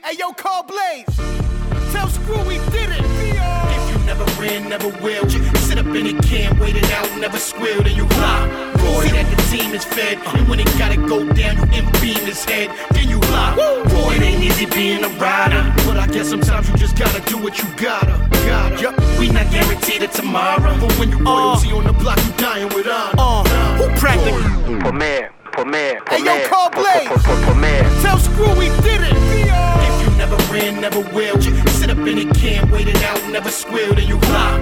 Hey yo, Call Blaze, tell Screw we did it. If you never ran, never will. Sit up in it, can't wait it out, never squeal, then you lie. Boy, that the team is fed, and when it gotta go down, you beam his head, then you lie. Boy, it ain't easy being a rider, but I guess sometimes you just gotta do what you gotta. Yup, we not guaranteed it tomorrow, but when you royalty on the block, you dying with honor. Who practically? Hey yo, Call Blaze, tell Screw we did it. If you never ran, never will. Sit up in it, can't wait it out, never squeal, then you lie.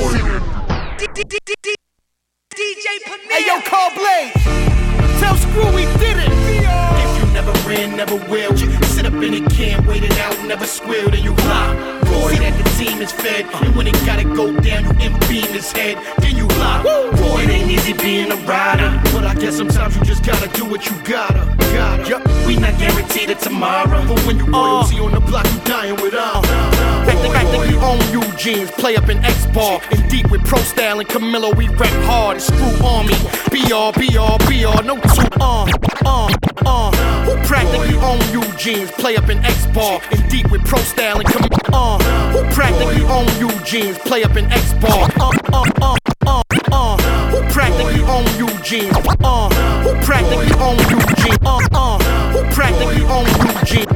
DJ Premier. Hey yo, Call Blaze, tell Screw we did it. If you never ran, never will. Sit up in it, can't wait it out, never squeal, then you lie. Boy, that the team is fed, and when it gotta go down, you beam his head, then you lie. Boy, it ain't easy being a rider, but I guess sometimes you just gotta do what you gotta. Yup, we not guaranteed it tomorrow, but when you royalty on the block, you dying with honor. Practically own Eugene's, play up in X-Bar, and deep with Pro Style and Camilo, we rap hard. It's Screw Army, BR, no two, Who practically own Eugene's, play up in X-Bar, and deep with Pro Style and Camilo, Who practically own Eugene's, play up in X-Bar, Who practically own Eugene, Who practically own Eugene, Who practically own Eugene,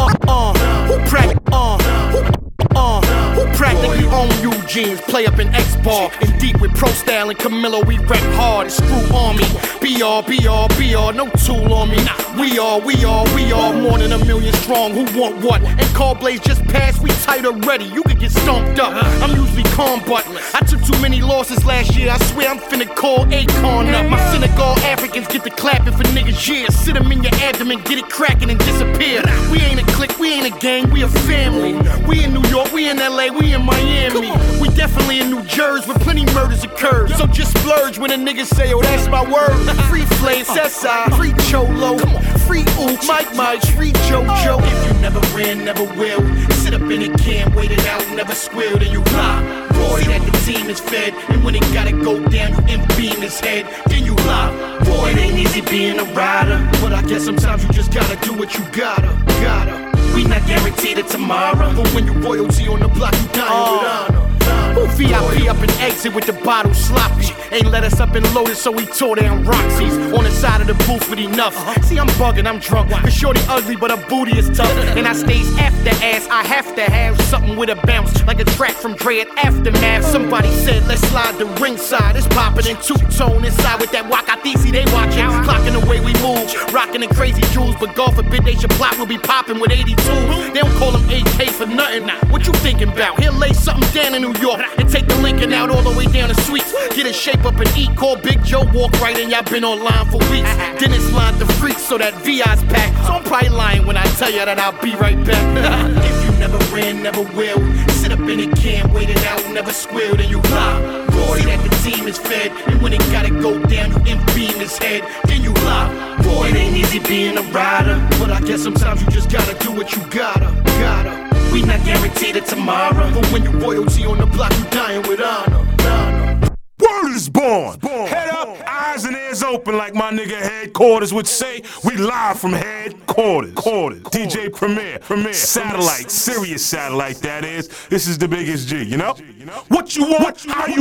Who practically own Eugene's, play up in X-Bar, and deep with Pro Style and Camilo, we rap hard. It's Screw Army, BR, no tool on me. We are more than 1 million strong. Who want what? And Call Blaze just passed, we tight already. You could get stomped up. I'm usually calm, but I took too many losses last year. I swear I'm finna call Akon up. My Senegal Africans get the clapping for niggas, yeah. Sit them in your abdomen, get it cracking and disappear. We ain't a clique, we ain't a gang, we a family. We in New York, we in LA, we in Miami. We definitely in New Jersey where plenty murders occurred. So just splurge when a nigga say, oh, that's my word. Free Flame, Sessa, free Cholo, free Ooch, Mike, free JoJo. If you never ran, never will. Sit up in it, can't wait it out, never squeal, then you lie. Boy, that the team is fed, and when it gotta go down, you beam his head, then you lie. Boy, it ain't easy being a rider, but I guess sometimes you just gotta do what you gotta. We not guaranteed it tomorrow, but when you royalty on the block, you dying with honor. Who VIP up and exit with the bottle sloppy? Ain't let us up and loaded, so we tore down Roxy's on the side of the booth with enough. See, I'm bugging, I'm drunk. Cause shorty ugly, but her booty is tough. And I stays after ass. I have to have something with a bounce, like a track from Dre at Aftermath. Somebody said, let's slide the ringside. It's popping in two-tone inside with that Wakatisi. They watching, clocking the way we move, rocking the crazy jewels. But God forbid they should plot, we'll be popping with 82. They don't call them AK for nothing. What you thinking about? He'll lay something down in New York and take the Lincoln out all the way down the suites. Get a shape up and eat. Call Big Joe, walk right in. Y'all been online for weeks. Dennis lined the freaks so that VI's packed. So I'm probably lying when I tell you that I'll be right back. If you never ran, never will. Sit up in it, can't wait it out, never squeal, then you lie. Boy, that the team is fed, and when it gotta go down, you beam his head, then you lie. Boy, it ain't easy being a rider, but I guess sometimes you just gotta do what you gotta. We not guaranteed it tomorrow, but when you royalty on the block, you dying with honor. Word is born. Head up, eyes and ears open, like my nigga Headquarters would say. We live from Headquarters. DJ Premier, satellite, Sirius satellite, that is. This is the biggest G, you know? What you want, how you